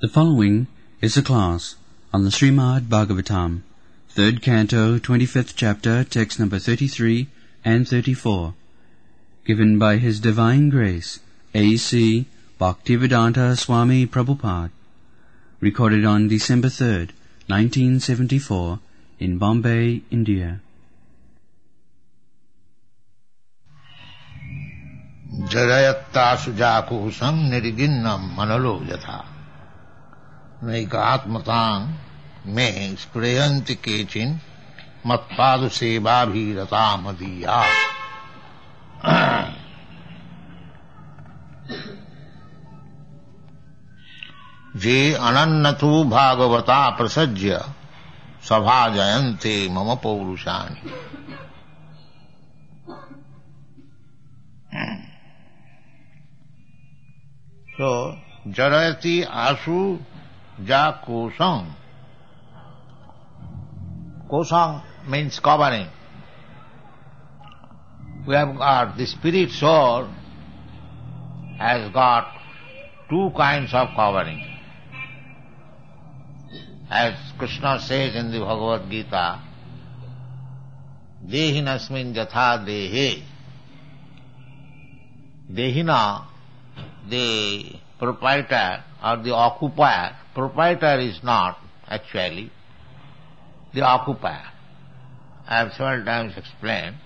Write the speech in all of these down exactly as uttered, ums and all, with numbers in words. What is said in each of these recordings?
The following is a class on the Srimad Bhagavatam, third canto, twenty-fifth chapter, text number thirty-three and thirty-four, given by His Divine Grace, A C Bhaktivedanta Swami Prabhupada, recorded on December third, nineteen seventy-four, in Bombay, India. Jarayatta sujakusam niriginnam manalo yatha Naikatmatang me sprayanti kechin matpadu sevabhirata madiya. Je anannatu bhagavata prasajya sabha jayante mama paurushani. So, jarayati asu ja kosam. Kosam means covering. We have got, the spirit soul has got two kinds of covering. As Krishna says in the Bhagavad Gita, Dehinasmin jatha dehe. Dehina, the proprietor or the occupier, proprietor is not actually the occupier. I have several times explained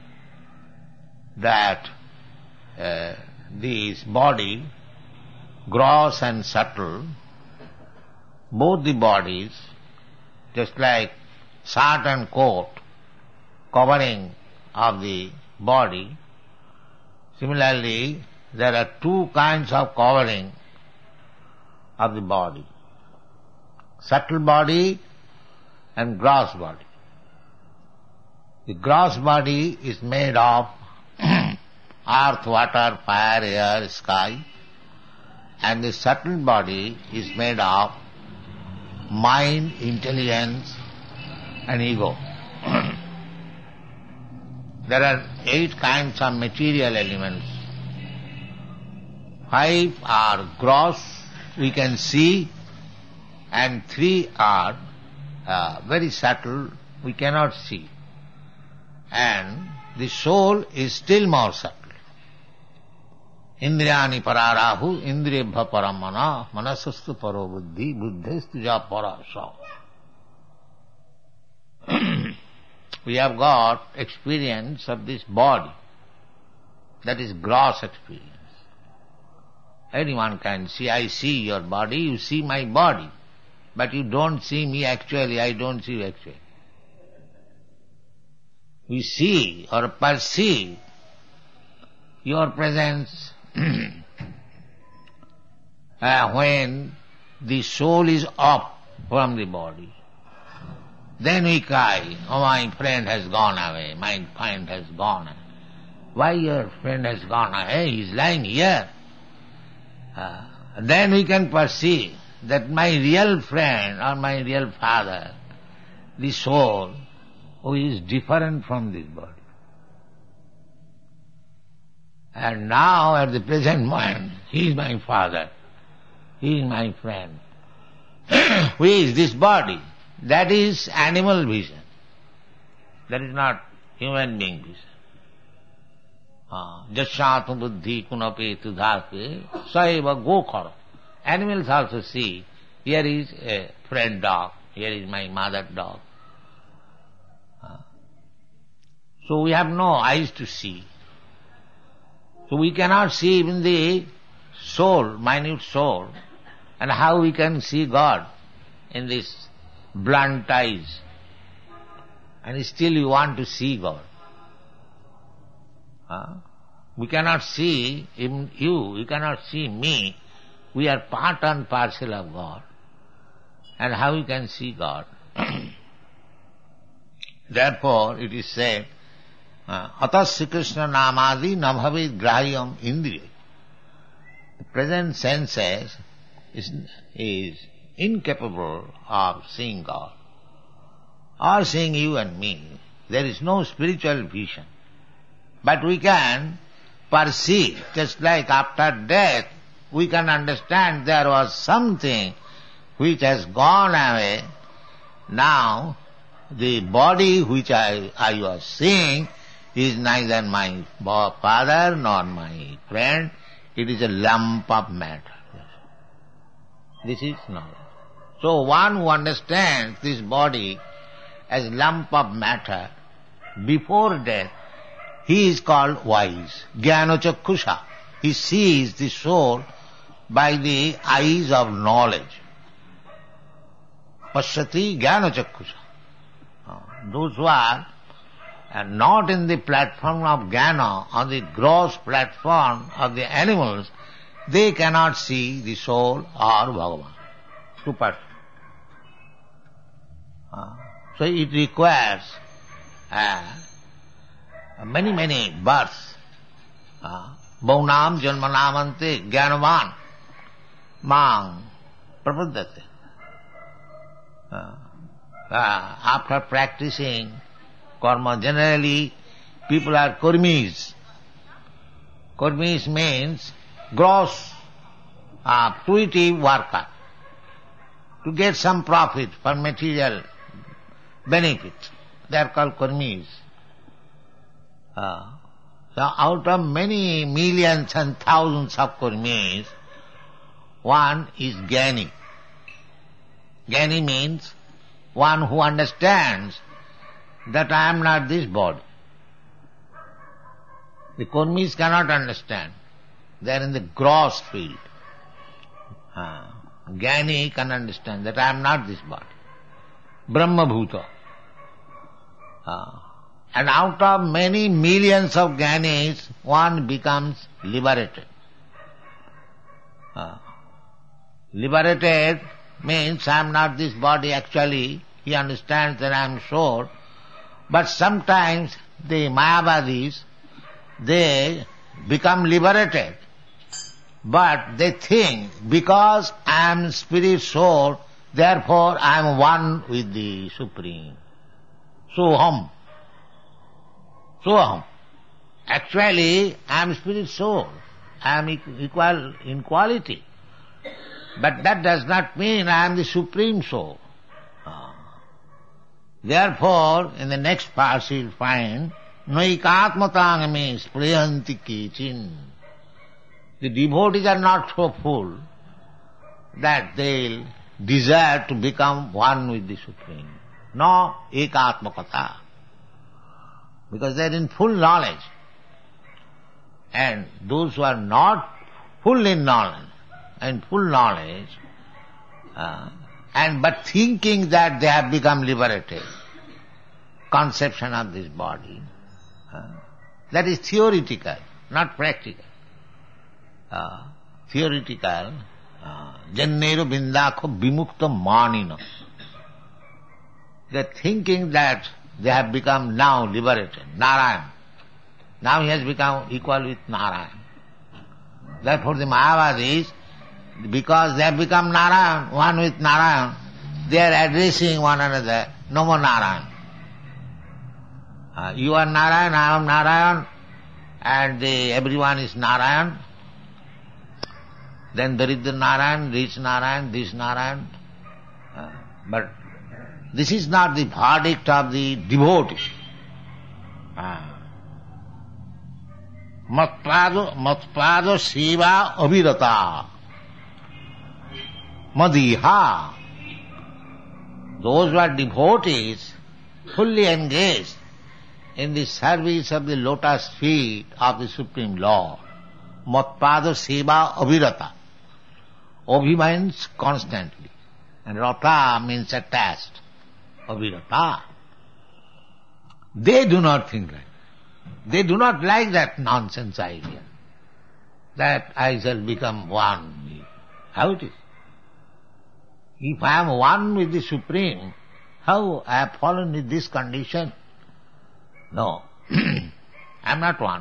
that uh, this body, gross and subtle, both the bodies, just like shirt and coat, covering of the body, similarly, there are two kinds of covering of the body. Subtle body and gross body. The gross body is made of earth, water, fire, air, sky, and the subtle body is made of mind, intelligence, and ego. There are eight kinds of material elements. Five are gross, we can see, and three are uh, very subtle, we cannot see. And the soul is still more subtle. Indriyani pararahu, indriyabha paramana, manasastu paro buddhi, buddhistu ja parasa. We have got experience of this body, that is gross experience. Anyone can see, I see your body, you see my body. But you don't see me actually, I don't see you actually. We see or perceive your presence uh, when the soul is up from the body. Then we cry, oh, my friend has gone away, my friend has gone away. Why your friend has gone away? He is lying here. Uh, then we can perceive that my real friend or my real father, the soul, who is different from this body. And now at the present moment, he is my father, he is my friend. Who is this body? That is animal vision. That is not human being vision. Jasyātu buddhi kunapetu dhāpe saiva gokhara. Animals also see, here is a friend dog, here is my mother dog. So we have no eyes to see. So we cannot see even the soul, minute soul, and how we can see God in this blunt eyes. And still you want to see God. Huh? We cannot see even you, you cannot see me. We are part and parcel of God. And how we can see God? Therefore it is said, Atasya Krishna namadi nabhavid grahyam indriya. The present senses is, is incapable of seeing God or seeing you and me. There is no spiritual vision. But we can perceive, just like after death, we can understand there was something which has gone away, now the body which I, I was seeing is neither my father nor my friend. It is a lump of matter. This is knowledge. So one who understands this body as lump of matter before death, he is called wise. Jnana-chakshusa. He sees the soul by the eyes of knowledge. Pashyati jnana-chakshusa. Those who are not in the platform of jnana, on the gross platform of the animals, they cannot see the soul or Bhagavan. Two persons. So it requires uh, many, many births. Bhaunam janmanamante jnanavan mang prapaddate. Uh, after practicing karma, generally people are kurmis. Kurmis means gross, uh, fruitive worker, to get some profit for material benefit. They are called kurmis. Uh, so out of many millions and thousands of kurmis, one is Jnani. Jnani means one who understands that I am not this body. The kurmis cannot understand. They are in the gross field. Uh, Jnani can understand that I am not this body. Brahma Bhuta. Uh, and out of many millions of Jnanis, one becomes liberated. Uh, liberated means I am not this body. Actually, he understands that I am soul. But sometimes the Mayavadis, they become liberated. But they think, because I am spirit soul, therefore I am one with the Supreme. Soham. Soham. Actually, I am spirit soul. I am equal in quality. But that does not mean I am the Supreme Soul. Therefore, in the next part you will find, Naikatmatangame spriyanti kechin. The devotees are not so full that they will desire to become one with the Supreme. No ekatmakata. Because they are in full knowledge. And those who are not full in knowledge, in full knowledge, uh, and but thinking that they have become liberated, conception of this body, uh, that is theoretical, not practical. Uh, theoretical, jannero bindakho vimukta manina. They are thinking that they have become now liberated, Narayan. Now he has become equal with Narayan. Therefore the Mayavadis, because they have become Narayan, one with Narayan, they are addressing one another, no more Narayan. Uh, you are Narayan, I am Narayan, and the, everyone is Narayan. Then there is the Narayan, this Narayan, this Narayan. Uh, but this is not the verdict of the devotee. Matpado, matpado seva abhirata. Madiha. Those who are devotees, fully engaged in the service of the lotus feet of the Supreme Lord. Matpada seva abhirata. Abhi means constantly, and rata means attached. Abhirata. They do not think like that. They do not like that nonsense idea that I shall become one. How it is? If I am one with the Supreme, how I have fallen in this condition? No, I am not one.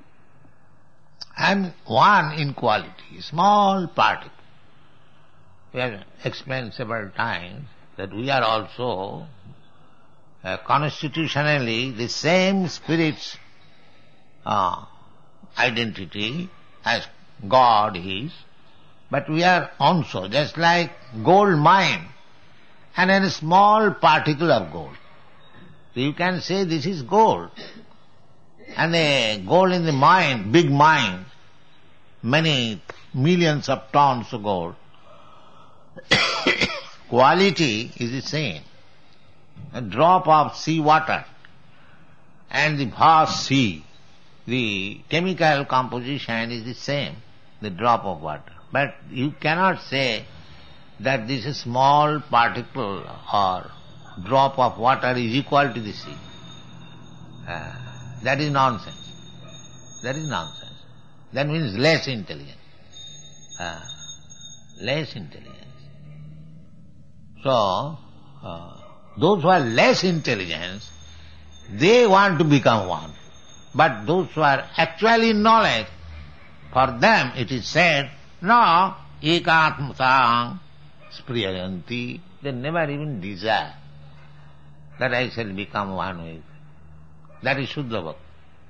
I am one in quality, small particle. We have explained several times that we are also uh, constitutionally the same spirit's uh, identity as God is, But we are also just like gold mine and a small particle of gold. So you can say this is gold. And the gold in the mine, big mine, many millions of tons of gold, quality is the same. A drop of sea water and the vast sea, the chemical composition is the same, the drop of water. But you cannot say that this small particle or drop of water is equal to the sea. Uh, that is nonsense. That is nonsense. That means less intelligent. Uh, less intelligence. So, uh, those who are less intelligent, they want to become one. But those who are actually in knowledge, for them it is said, no, ekatmasang spriyayanti. They never even desire that I shall become one with. That is Shuddha Bhakti.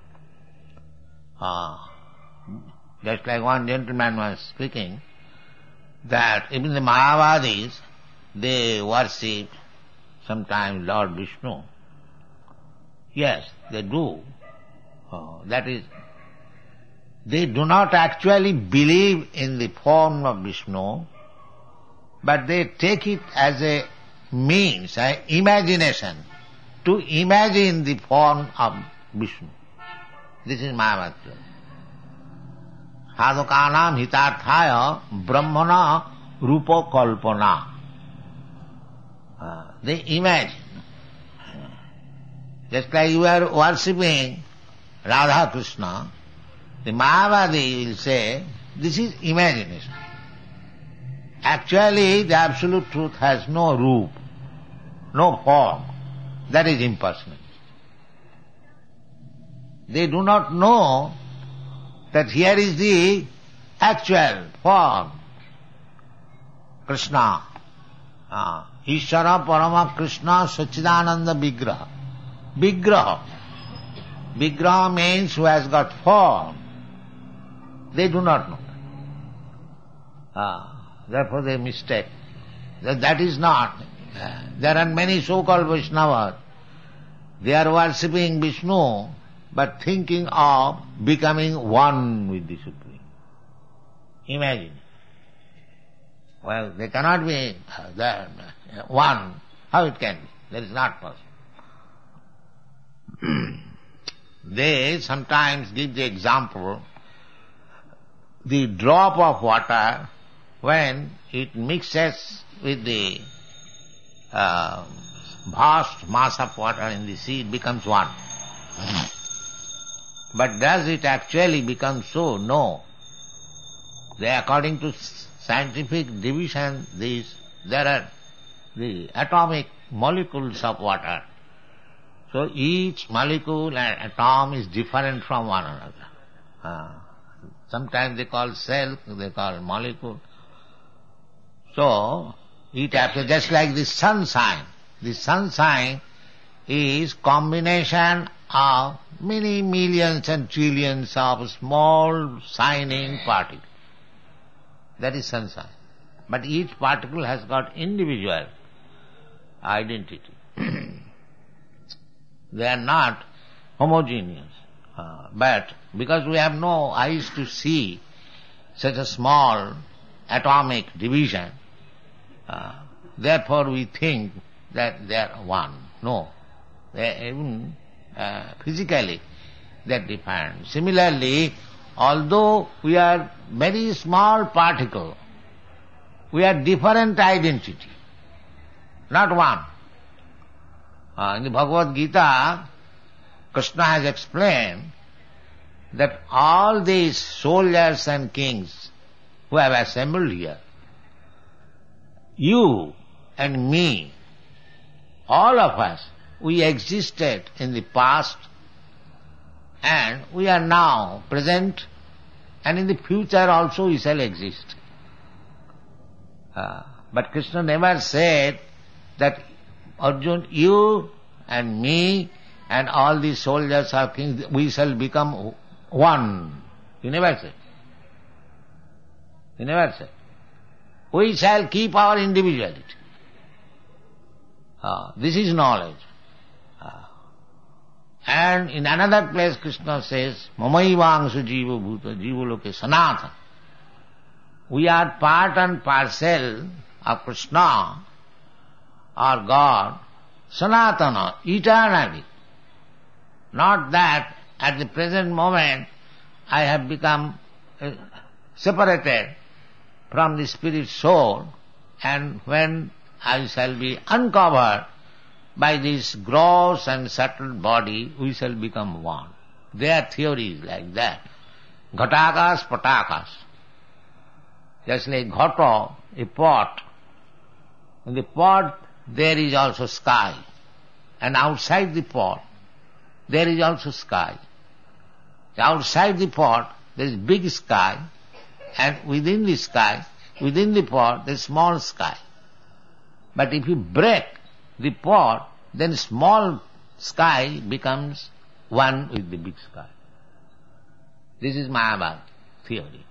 Ah, just like one gentleman was speaking, that even the Mayavadis, they worship sometimes Lord Vishnu. Yes, they do. Oh, that is, they do not actually believe in the form of Vishnu, but they take it as a means, an imagination, to imagine the form of Vishnu. This is Mayavadi. Sadhukanam hitarthaya brahmana rupa kalpana. Uh, they imagine. Just like you are worshipping Radha Krishna, the Mayavadi will say, this is imagination. Actually, the absolute truth has no roop, no form. That is impersonal. They do not know that here is the actual form. Krishna. Ah, Ishvara Parama Krishna Sachidananda Vigraha. Vigraha. Vigraha means who has got form. They do not know. Ah, therefore they mistake. That, that is not. Uh, there are many so-called Vaishnavas. They are worshipping Vishnu, but thinking of becoming one with the Supreme. Imagine. Well, they cannot be uh, one. How it can be? That is not possible. They sometimes give the example, the drop of water, when it mixes with the uh, vast mass of water in the sea, it becomes one. But does it actually become so? No. They, according to scientific division, these, there are the atomic molecules of water. So each molecule and atom is different from one another. Uh, sometimes they call cell, they call molecule. So, it appears just like the sunshine. The sunshine is combination of many millions and trillions of small shining particles. That is sunshine. But each particle has got individual identity. They are not homogeneous. Uh, but because we have no eyes to see such a small atomic division, uh, therefore we think that they are one. No. They even uh, physically they are different. Similarly, although we are very small particle, we are different identity, not one. Uh, in the Bhagavad Gita, Krishna has explained that all these soldiers and kings who have assembled here, you and me, all of us, we existed in the past and we are now present, and in the future also we shall exist. Uh, but Krishna never said that Arjun, you and me and all these soldiers of kings, we shall become one. He never said. He never said. we shall keep our individuality. Uh, this is knowledge. Uh, and in another place Krishna says, Mamaivangshu jiva bhuta jiva loke sanatana. We are part and parcel of Krishna or God, sanatana, eternally. Not that at the present moment I have become uh, separated from the spirit soul, and when I shall be uncovered by this gross and subtle body, we shall become one. Their theory is like that. Ghatakas, patakas. Just like ghata, a pot. In the pot there is also sky. And outside the pot there is also sky. Outside the pot there is big sky, and within the sky, within the pot there is small sky. But if you break the pot, then small sky becomes one with the big sky. This is Mayavad theory.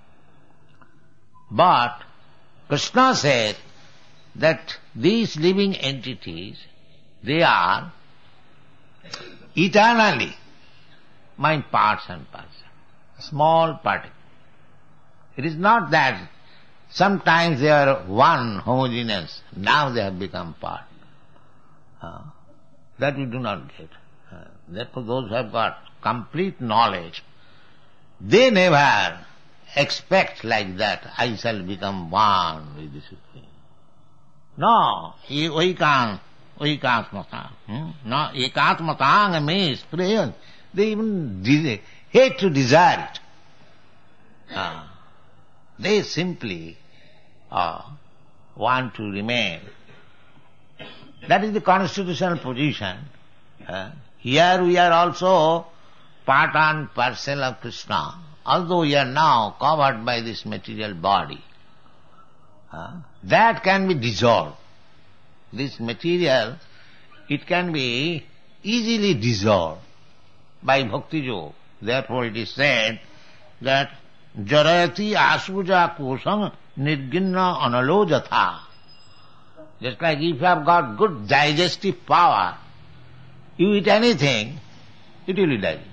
But Krishna said that these living entities, they are eternally my parts and parcels, small particle. It is not that sometimes they are one, homogeneous, now they have become part. Uh, that we do not get. Uh, therefore those who have got complete knowledge, they never expect like that, I shall become one with the Supreme. No, ekatmatang. Hmm? No, ekatmatang means prayer. They even de- hate to desire it. Uh, they simply uh, want to remain. That is the constitutional position. Uh, here we are also part and parcel of Krishna, although we are now covered by this material body. Uh, that can be dissolved. This material, it can be easily dissolved by bhakti yoga. Therefore it is said that jarayati asuja kosam nirginna analojatha. Just like if you have got good digestive power, you eat anything, it will digest.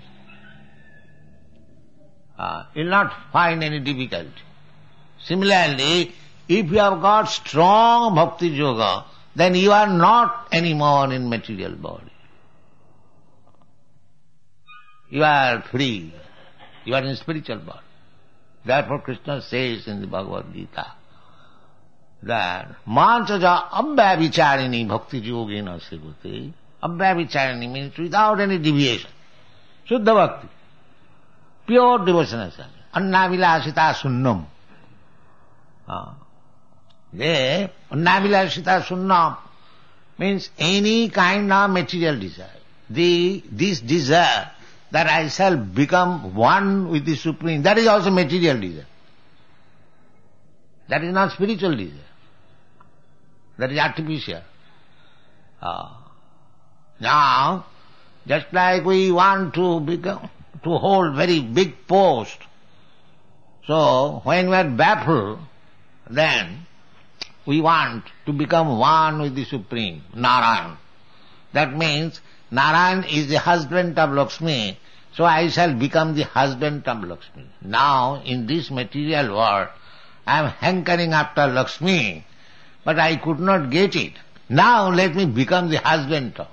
Uh, you will not find any difficulty. Similarly, if you have got strong bhakti yoga, then you are not anymore in material body. You are free. You are in spiritual body. Therefore Krishna says in the Bhagavad Gita that Manchaja abhyavicharini bhakti yogena sevate. Abhyavicharini means without any deviation. Shuddha bhakti. Pure devotional service. Annavilasita sunnam. Ah. There, Annavilasita sunnam means any kind of material desire. The, this desire that I shall become one with the Supreme, that is also material desire. That is not spiritual desire. That is artificial. Uh, now, just like we want to become, to hold very big post, so when we are baffled, then we want to become one with the Supreme, Narayan. That means Narayan is the husband of Lakshmi, so I shall become the husband of Lakshmi. Now, in this material world, I am hankering after Lakshmi, but I could not get it. Now let me become the husband of.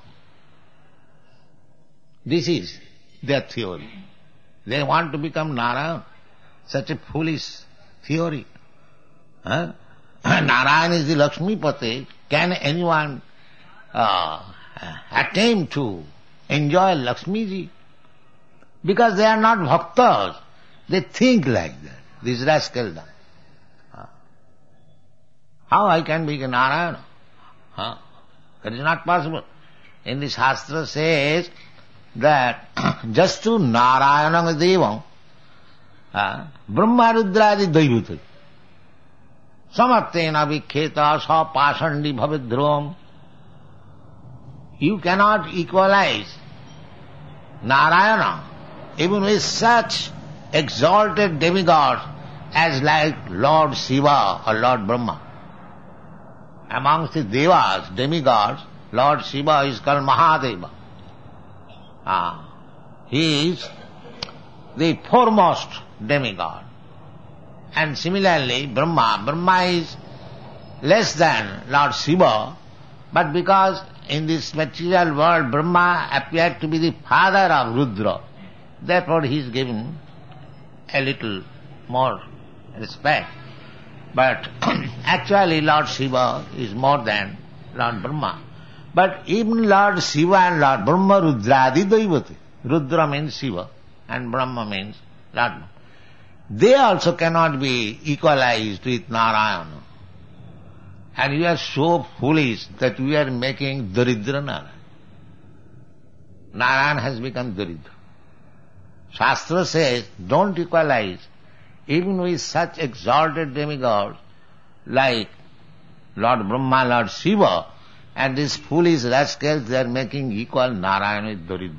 This is their theory. They want to become Narayan. Such a foolish theory. Huh? Narayan is the Lakshmi Pati. Can anyone uh, attempt to enjoy Lakshmi ji? Because they are not bhaktas. They think like that. This rascal. Huh? How I can be Narayana? Huh? That is not possible. In the Shastra says that just to Narayana Devam, uh, Brahma Rudradi Daivutati. Samartena vikheta sa pasandi bhavidhrom. You cannot equalize Narayana even with such exalted demigods as like Lord Shiva or Lord Brahma. amongst the devas, demigods, Lord Shiva is called Mahadeva. Ah, he is the foremost demigod. And similarly, Brahma, Brahma is less than Lord Shiva, but because in this material world Brahma appeared to be the father of Rudra, therefore he is given a little more respect. But actually Lord Shiva is more than Lord Brahma. But even Lord Shiva and Lord Brahma Rudradi Daivati, Rudra means Shiva and Brahma means Lord Brahma, they also cannot be equalized with Narayana. And you are so foolish that we are making Daridra Narayan. Narayan has become Daridra. Shastra says, don't equalize even with such exalted demigods like Lord Brahma, Lord Shiva, and these foolish rascals, they are making equal Narayan with Daridra.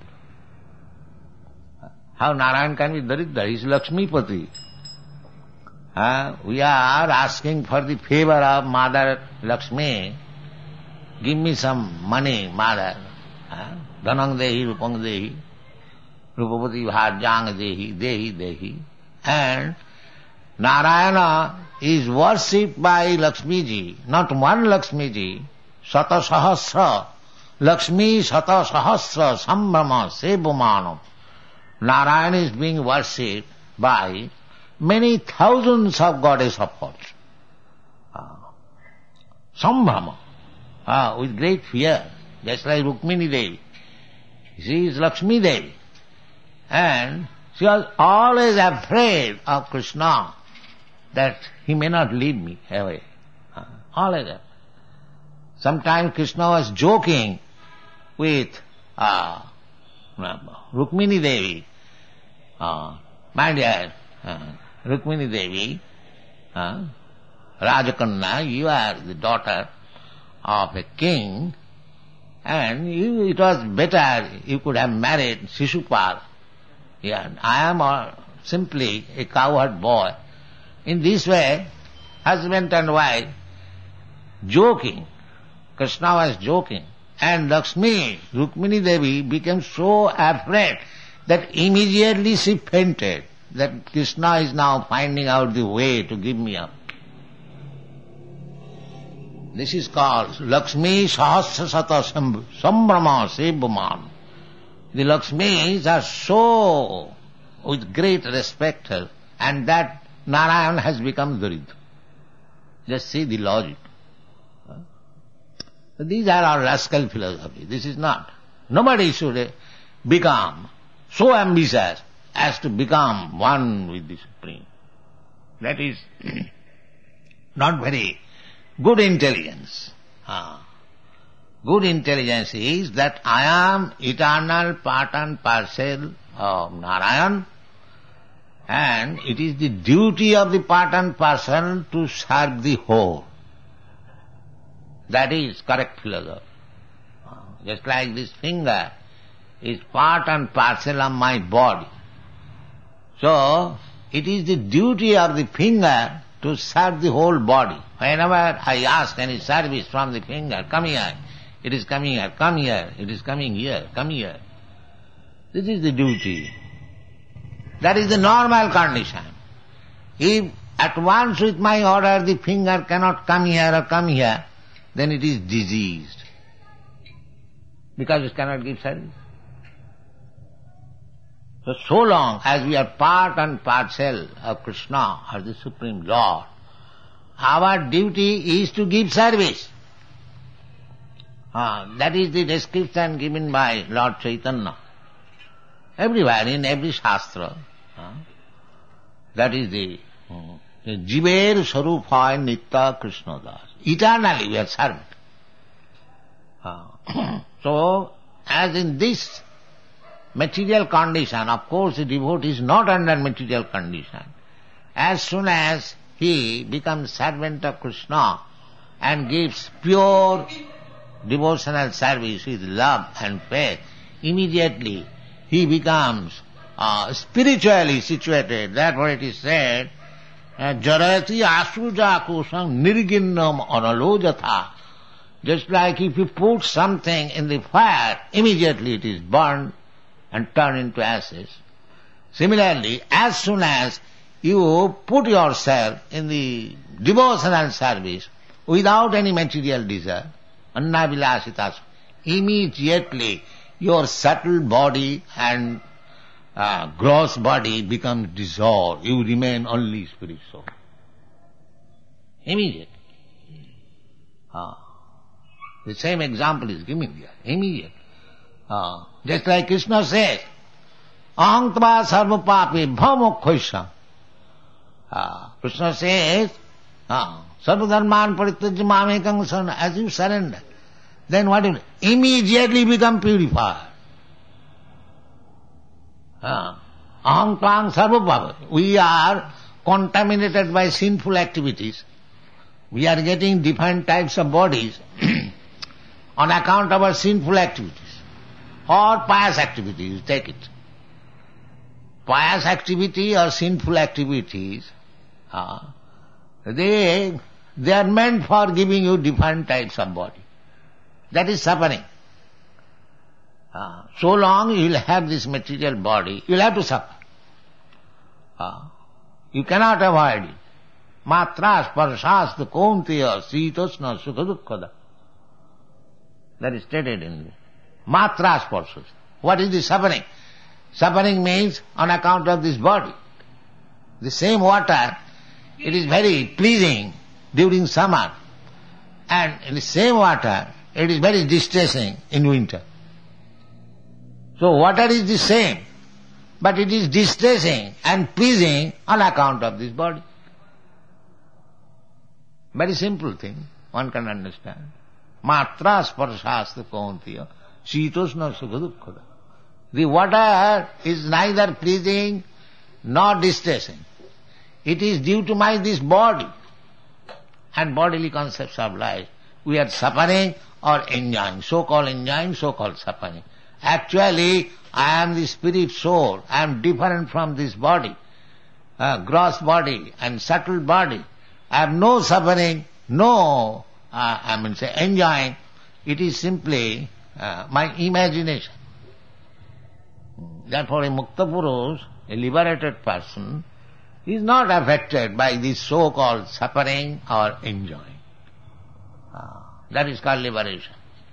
How Narayan can be Daridra? He is Lakshmipati. Uh, we are asking for the favor of Mother Lakshmi. Give me some money, Mother. Uh, Dhanang dehi, rupang dehi, rupapati bhajang dehi, dehi dehi. And Narayana is worshipped by Lakshmi ji, not one Lakshmi ji, Sata Sahasra, Lakshmi Sata Sahasra, Sambrama, Sebumanam. Narayana is being worshipped by many thousands of goddess of fortune. Uh, Sambrama, uh, with great fear, just like Rukmini Devi. She is Lakshmi Devi. And she was always afraid of Krishna, that he may not lead me away. Uh, always afraid. Sometimes Krishna was joking with uh, Rukmini Devi. Uh, my dear uh, Rukmini Devi, uh, Rajakanna, you are the daughter of a king, and you, it was better you could have married Shishupal. Yeah, I am uh, simply a cowherd boy. In this way, husband and wife joking. Krishna was joking. And Lakshmi, Rukmini Devi, became so afraid that immediately she fainted, that Krishna is now finding out the way to give me up. This is called Lakshmi Sahasra Sata Sambrama Sebuman. The Lakshmis are so with great respect, and that Narayan has become Daridra. Just see the logic. These are our rascal philosophy. This is not. Nobody should become so ambitious as to become one with the Supreme. That is not very good intelligence. Ah. Good intelligence is that I am eternal part and parcel of Narayan, and it is the duty of the part and parcel to serve the whole. That is correct philosophy. Just like this finger is part and parcel of my body. So, it is the duty of the finger to serve the whole body. Whenever I ask any service from the finger, come here, it is coming here, come here, it is coming here, come here. This is the duty. That is the normal condition. If at once with my order the finger cannot come here or come here, then it is diseased, because it cannot give service. So, so long as we are part and parcel of Krishna or the Supreme Lord, our duty is to give service. Uh, that is the description given by Lord Chaitanya. Everywhere, in every Shastra, uh, that is the uh, Jiver Sarupaya Nitya Krishna Das. Eternally we are served. Uh, so, as in this material condition, of course the devotee is not under material condition. As soon as he becomes servant of Krishna and gives pure devotional service with love and faith, immediately he becomes uh, spiritually situated. Therefore it is said Jarati asuja kusam nirginnam analojatha. Just like if you put something in the fire, immediately it is burned and turned into ashes. Similarly, as soon as you put yourself in the devotional service without any material desire, annavilasita, immediately your subtle body and uh, gross body becomes dissolved. You remain only spirit soul. Immediate. Ah. The same example is given here. Immediate. Ah. Just like Krishna says, aham tva sarva papi bhamokhoisam. Ah. Krishna says, ah, sarva dharman parityajya mamekam sarana. As you surrender, then what will immediately become purified. Ah. Aham tvam sarva papi. We are contaminated by sinful activities. We are getting different types of bodies on account of our sinful activities or pious activities. Take it. Pious activity or sinful activities, uh, they, they are meant for giving you different types of body. That is suffering. Uh, so long you will have this material body, you will have to suffer. Uh, you cannot avoid it. Matra sparshasta kaunteya sitosna sukha dukkhada. That is stated in Matra sparshas. What is the suffering? Suffering means on account of this body. The same water, it is very pleasing during summer, and in the same water, it is very distressing in winter. So water is the same, but it is distressing and pleasing on account of this body. Very simple thing, one can understand. Matra sparshasta kaunteya sitosna sukha dukkhada. The water is neither pleasing nor distressing. It is due to my this body and bodily concepts of life. We are suffering or enjoying, so-called enjoying, so-called suffering. Actually, I am the spirit soul. I am different from this body, uh, gross body and subtle body. I have no suffering, no, uh, I mean say enjoying. It is simply uh, my imagination. Therefore a Mukta Purush, a liberated person, is not affected by this so-called suffering or enjoying. Uh, that is called liberation.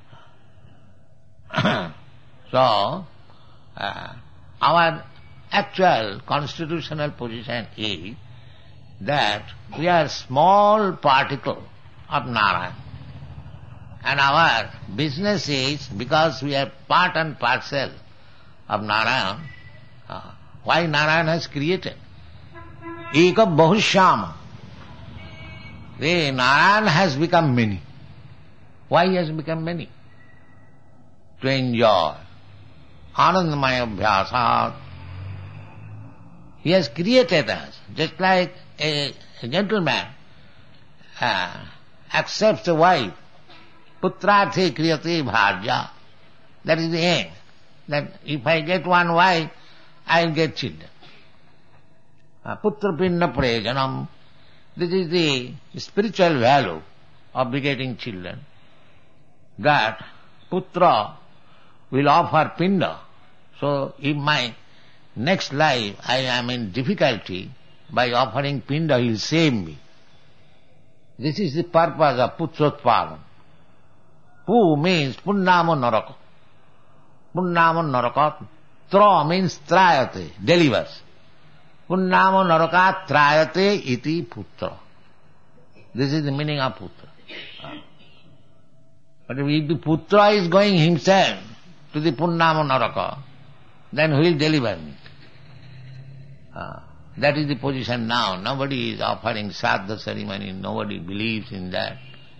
So, uh, our actual constitutional position is that we are small particle of Narayan. And our business is, because we are part and parcel of Narayan, uh, why Narayan has created? Eka Bahushyama. The Narayan has become many. Why he has become many? To enjoy. Anandamaya Abhyasat. He has created us, just like a, a gentleman uh, accepts a wife. Putrarthe kriyate bharja. That is the aim. That if I get one wife, I will get children. Uh, Putra pinna prajanam. This is the spiritual value of begetting children. That putra will offer pinda. So if my next life I am in difficulty, by offering pinda he will save me. This is the purpose of putrotpadan. Pu means punnamo naraka. Punnamo naraka. Tra means trayate, delivers. Punnamo naraka trayate iti putra. This is the meaning of putra. But if the putra is going himself to the punnamo naraka, then who will deliver me? Uh, that is the position now. Nobody is offering Sraddha ceremony, nobody believes in that.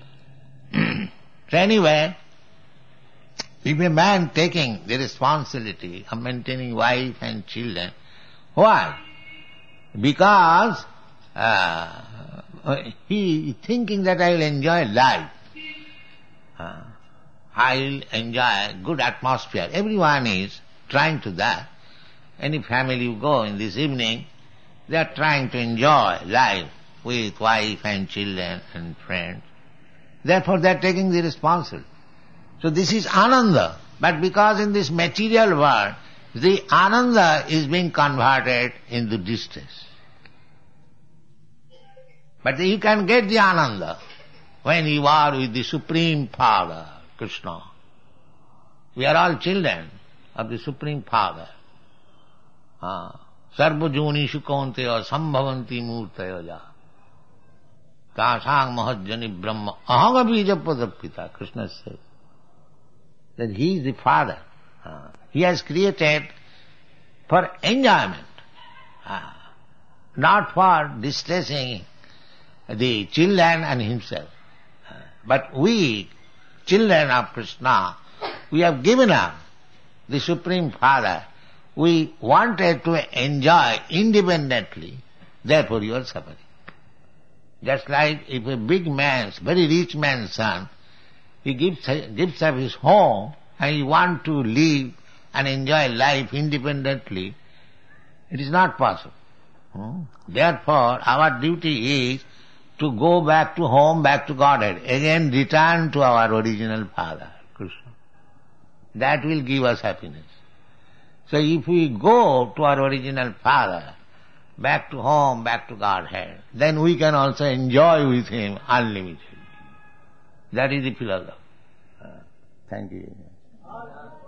So anyway, if a man taking the responsibility of maintaining wife and children, why? Because uh, he is thinking that I will enjoy life. Uh, I will enjoy good atmosphere. Everyone is trying to that. Any family you go in this evening, They are trying to enjoy life with wife and children and friends. Therefore they are taking the responsibility. So this is Ananda. But because in this material world, the Ananda is being converted into distress. But you can get the Ananda when you are with the Supreme Father, Krishna. We are all children of the Supreme Father. Sarva jonishu kaunteya sambhavanti murtaya ja. Tasang mahajjani brahma aham abhija padapita, Krishna says. That he is the Father. Uh, he has created for enjoyment, uh, not for distressing the children and himself. Uh, but we, children of Krishna, we have given up the Supreme Father. We wanted to enjoy independently, therefore you are suffering. Just like if a big man's, very rich man's son, he gives, gives up his home and he wants to live and enjoy life independently, it is not possible. Hmm? Therefore, our duty is to go back to home, back to Godhead, again return to our original Father, Krishna. That will give us happiness. So if we go to our original Father, back to home, back to Godhead, then we can also enjoy with Him unlimited. That is the philosophy. Uh, thank you.